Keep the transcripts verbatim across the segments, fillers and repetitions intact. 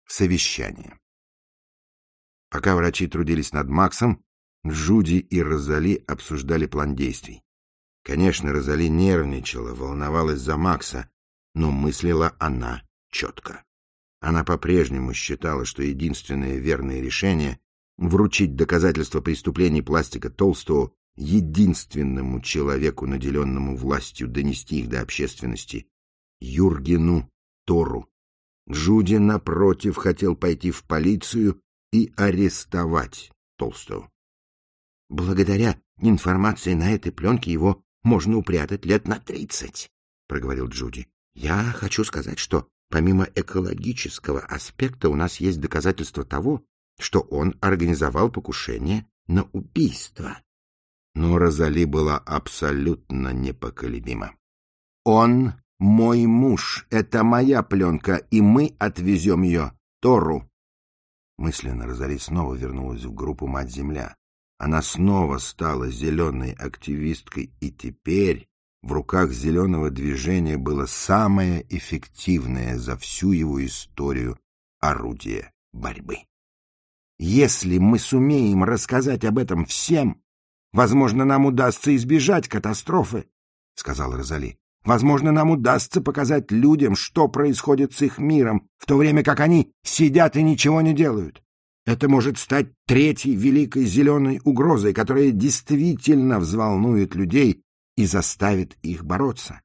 Совещание. Пока врачи трудились над Максом, Джуди и Розали обсуждали план действий. Конечно, Розали нервничала, волновалась за Макса, но мыслила она четко. Она по-прежнему считала, что единственное верное решение — вручить доказательства преступлений Пластика Толстого единственному человеку, наделенному властью донести их до общественности — Юргену Тору. Джуди, напротив, хотел пойти в полицию и арестовать Толстого. «Благодаря информации на этой пленке его можно упрятать лет на тридцать», — проговорил Джуди. «Я хочу сказать, что помимо экологического аспекта у нас есть доказательства того, что он организовал покушение на убийство». Но Розали была абсолютно непоколебима. «Он мой муж, это моя пленка, и мы отвезем ее Тору». Мысленно Розали снова вернулась в группу «Мать-Земля». Она снова стала зеленой активисткой, и теперь в руках зеленого движения было самое эффективное за всю его историю орудие борьбы. «Если мы сумеем рассказать об этом всем, возможно, нам удастся избежать катастрофы», — сказала Розали. «Возможно, нам удастся показать людям, что происходит с их миром, в то время как они сидят и ничего не делают. Это может стать третьей великой зеленой угрозой, которая действительно взволнует людей и заставит их бороться».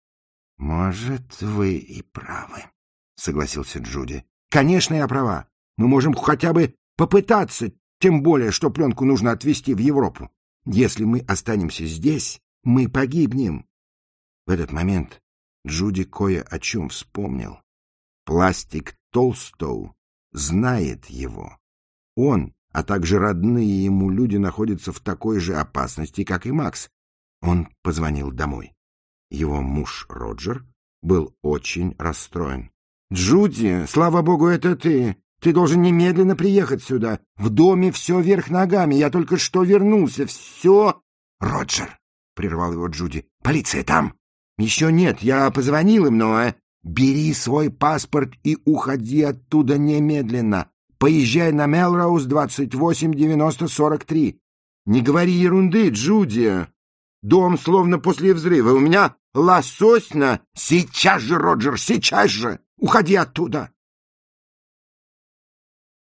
«Может, вы и правы», — согласился Джуди. «Конечно, я права. Мы можем хотя бы попытаться, тем более, что пленку нужно отвезти в Европу. Если мы останемся здесь, мы погибнем». В этот момент Джуди кое о чем вспомнил. Пластик Толстоу знает его. Он, а также родные ему люди находятся в такой же опасности, как и Макс. Он позвонил домой. Его муж Роджер был очень расстроен. «Джуди, слава богу, это ты. Ты должен немедленно приехать сюда. В доме все вверх ногами. Я только что вернулся. Все...» «Роджер!» — прервал его Джуди. «Полиция там?» «Еще нет. Я позвонил им, но...» «Бери свой паспорт и уходи оттуда немедленно. Поезжай на Мелроуз двадцать восемь девяносто сорок три. Не говори ерунды, Джуди. Дом словно после взрыва. У меня лосось на...» «Сейчас же, Роджер, сейчас же! Уходи оттуда!»